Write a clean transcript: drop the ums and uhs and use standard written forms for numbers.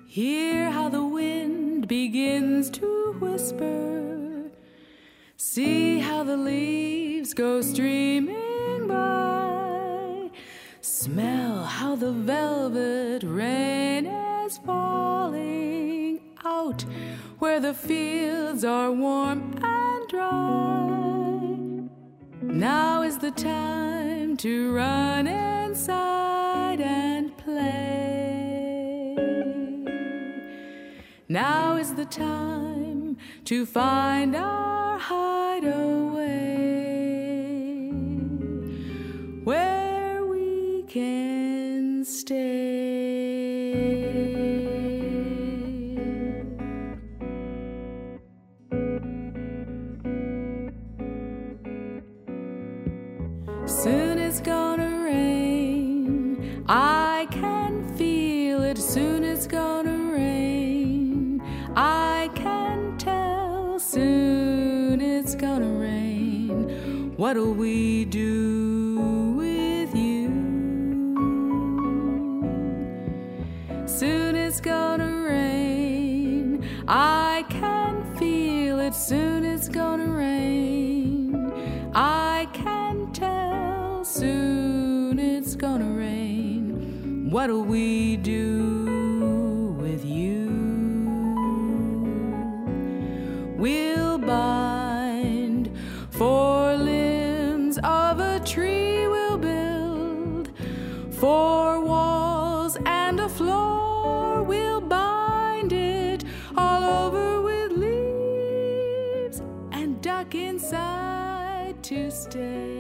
Hear how the wind begins to whisper. See how the leaves go streaming by. Smell how the velvet rain is falling out where the fields are warm and dry. Now is the time to run inside and play. Now is the time to find our hideaway, where we can stay. Soon it's gonna rain, I can feel it. Soon it's gonna rain, I can tell. Soon it's gonna rain. What'll we do with you? Soon it's gonna rain, I can feel it. Soon it's gonna rain, I can tell. Soon it's gonna rain. What'll we do with you? We'll bind 4 limbs of a tree. We'll build 4 walls and a floor. We'll bind it all over with leaves and duck inside to stay.